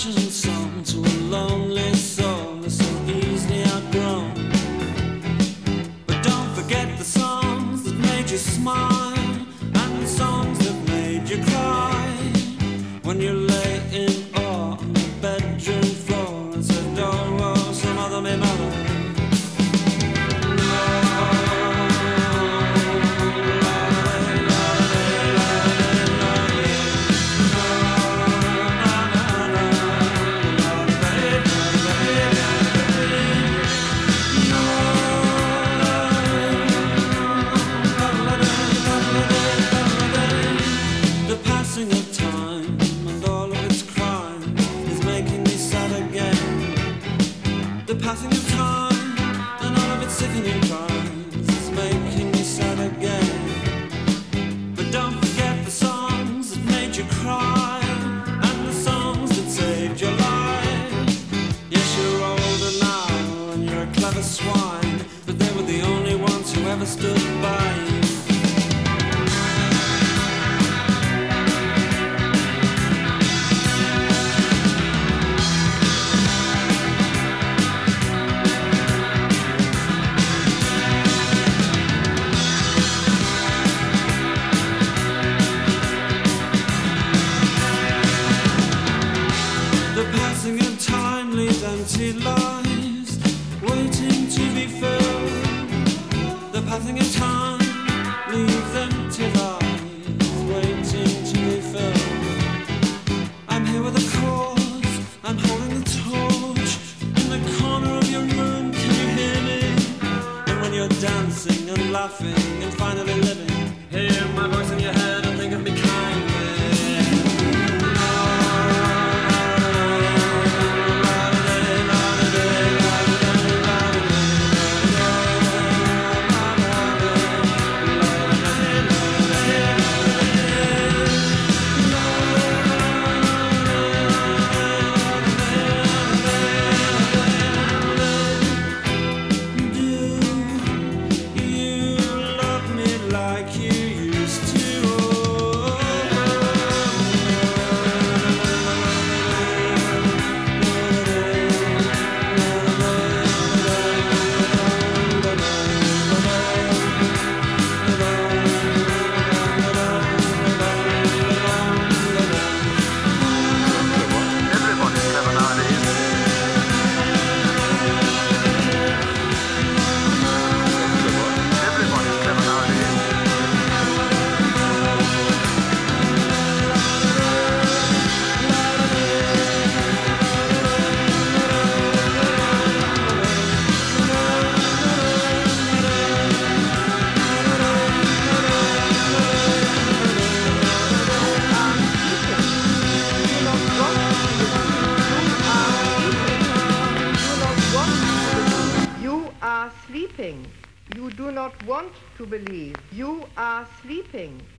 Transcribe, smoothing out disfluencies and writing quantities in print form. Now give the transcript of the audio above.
passionate song to a lonely soul that's so easily outgrown. But don't forget the songs that made you smile and the songs that made you cry. When you lay in awe on the bedroom floor and said, oh, oh, some other me mother. Passing of time and all of its sickening crimes is making me sad again. But don't forget the songs that made you cry and the songs that saved your life. Yes, you're older now and you're a clever swine, but they were the only ones who ever stood by you. Empty lives waiting to be filled. The passing of time leaves empty lives waiting to be filled. I'm here with a cause, I'm holding the torch in the corner of your room. Can you hear me? And when you're dancing and laughing and finally living, hear my voice in your head and think of me kindly. Sleeping. You do not want to believe. You are sleeping.